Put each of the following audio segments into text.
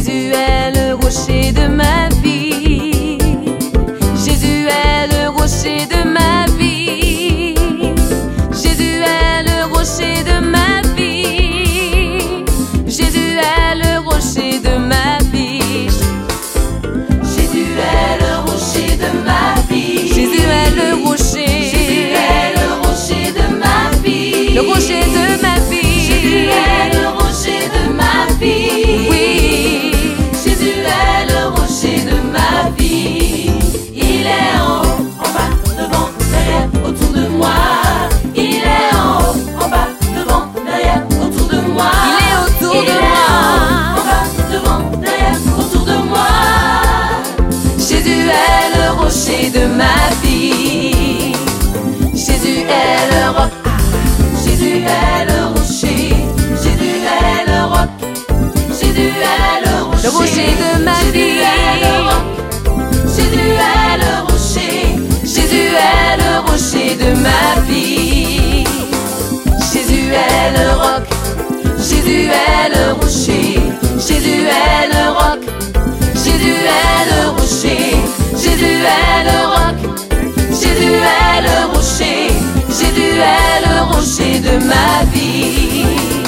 Jésus est le rocher de ma vie. Jésus est le rocher de ma vie. Jésus est le rocher de ma vie. Jésus est le rocher de ma vie. Jésus est le rocher de ma vie. Jésus est le rocher. Jésus est le rocher de ma vie. Le rocher de ma vie. Jésus est le rocher de ma vie. Oui. Jésus est le rocher de ma vie. Il est en haut, en bas, devant, derrière, autour de moi. Il est en haut, en bas, devant, derrière, autour de moi. Il est autour Il de est moi. en haut, en bas, devant, derrière, autour de moi. Jésus est le rocher de ma vie. Jésus est le roc. Jésus est le rocher. Jésus est le roc. Jésus est le rocher. Le rocher de ma Jésus vie. est le roc. Jésus est le rocher. Jésus est le rocher de ma vie. Jésus est le roc. Jésus est le rocher. Jésus est le roc. Jésus est le rocher. Jésus est le roc. Jésus est le rocher. Jésus est le rocher de ma vie.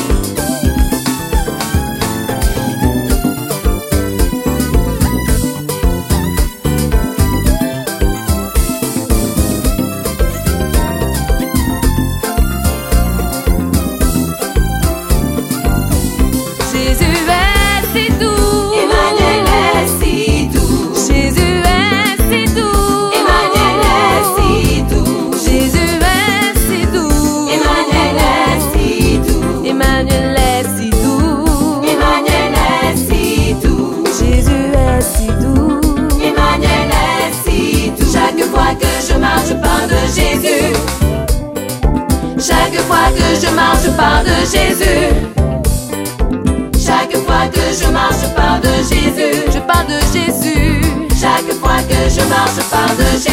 Jésus est si doux. Emmanuel est si doux. Jésus est si doux. Emmanuel est si doux. Jésus est si doux. Emmanuel est si doux. Emmanuel est si doux. Emmanuel est si doux. Jésus est si doux. Emmanuel est si doux. Chaque fois que je marche, je parle de Jésus. Chaque fois que je marche, je parle de Jésus. Chaque fois que je marche, je parle de Jésus. Je parle de Jésus. Chaque fois que je marche, je parle de